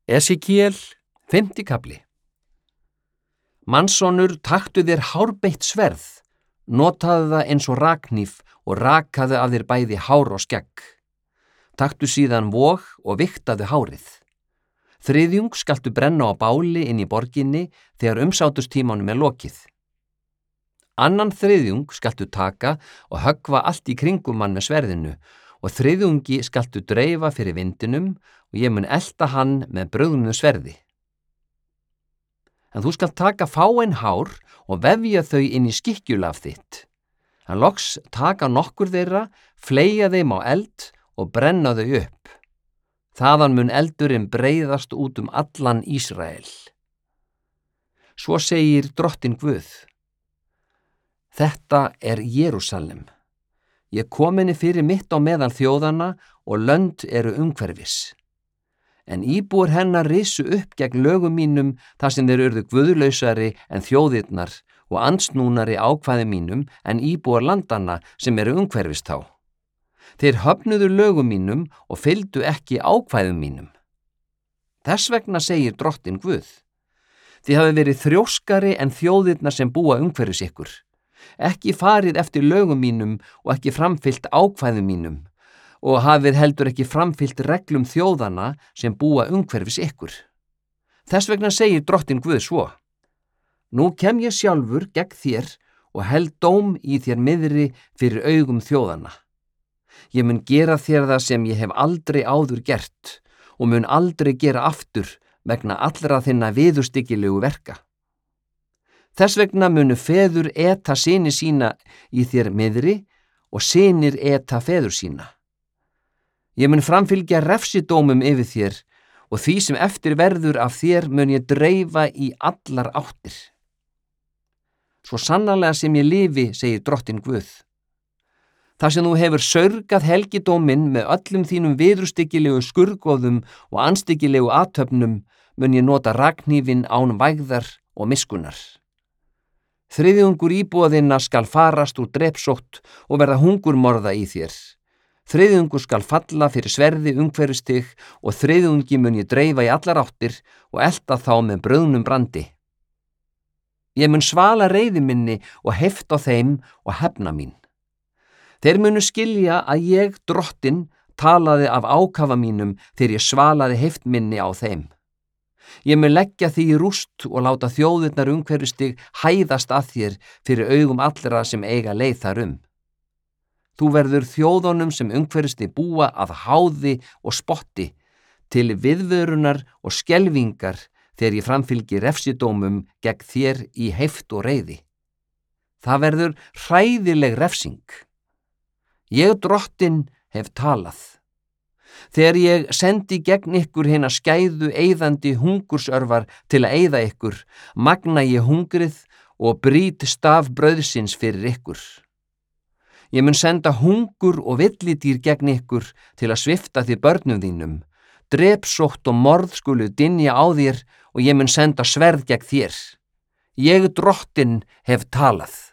Esekiel, 5. kafli. Mannssonur, taktu þér hárbeitt sverð, notaðu það eins og rakhníf og rakaðu af þér bæði hár og skegg. Taktu síðan vog og vigtaðu hárið. Þriðjung skaltu brenna á báli inn í borginni þegar umsáturstímanum lokið. Annan þriðjung skaltu taka og höggva allt í kringum hann með sverðinu og þriðjungi skaltu dreifa fyrir vindinum og ég mun elta hann með brugðnu sverði. En þú skalt taka fáein hár og vefja þau inn í skikkjulaf þitt. En loks taka nokkur þeirra, fleygja þeim á eld og brenna þau upp. Þaðan mun eldurinn breiðast út allan Ísrael. Svo segir Drottinn Guð: Þetta er Jerúsalem. Ég kom henni fyrir mitt á meðal þjóðanna og lönd eru umhverfis. En íbúar hennar risu upp gegn lögum mínum þar sem þeir urðu guðlausari en þjóðirnar og andsnúnari ákvæðum mínum en íbúar landanna sem eru umhverfis þá. Þeir höfnuðu lögum mínum og fylgdu ekki ákvæðum mínum. Þess vegna segir Drottinn Guð: Þið hafið verið þrjóskari en þjóðirnar sem búa umhverfis ykkur. Ekki farið eftir lögum mínum og ekki framfylgt ákvæðum mínum og hafið heldur ekki framfylgt reglum þjóðanna sem búa umhverfis ykkur. Þess vegna segir Drottinn Guð svo: Nú kem ég sjálfur gegn þér og held dóm í þér miðri fyrir augum þjóðanna. Ég mun gera þér það sem ég hef aldrei áður gert og mun aldrei gera aftur vegna allra þinna viðurstyggilegu verka. Þess vegna munu feður eta syni sína í þér miðri og synir eta feður sína. Ég mun framfylgja refsidómum yfir þér og því sem eftir verður af þér mun ég dreifa í allar áttir. Svo sannarlega sem ég lifi, segir Drottinn Guð. Þar sem þú hefur saurgað helgidóminn með öllum þínum viðurstyggilegu skurðgoðum og andstyggilegu athöfnum mun ég nota rakhnífinn án vægðar og miskunnar. Þriðjungur íbúa þinna skal farast úr drepsótt og verða hungurmorða í þér. Þriðjungur skal falla fyrir sverði umhverfis þig og þriðjungi mun ég dreifa í allar áttir og elta þá með brauðnum brandi. Ég mun svala reiði minni og hefta á þeim og hefna mín. Þeir munu skilja að ég, Drottinn, talaði af ákafa mínum þegar ég svalaði heift minni á þeim. Ég mun leggja því í rúst og láta þjóðirnar umhverfis þig hæðast að þér fyrir augum allra sem eiga leið þar Þú verður þjóðunum sem umhverfis þig búa að háði og spotti, til viðvörunar og skelfingar þegar ég framfylgi refsidómum gegn þér í heift og reiði. Það verður hræðileg refsing. Ég, Drottinn, hef talað. Þegar ég sendi gegn ykkur hina skæðu eyðandi hungursörvar til að eyða ykkur, magna ég hungrið og brýt staf brauðsins fyrir ykkur. Ég mun senda hungur og villidýr gegn ykkur til að svifta þið börnum þínum. Drepsótt og morð skulu dynja á þér og ég mun senda sverð gegn þér. Ég, Drottinn, hef talað.